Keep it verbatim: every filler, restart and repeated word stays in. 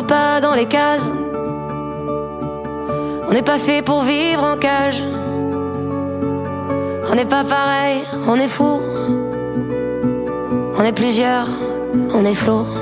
pas dans les cases. On n'est pas fait pour vivre en cage. On n'est pas pareil, on est fou. On est plusieurs, on est flot.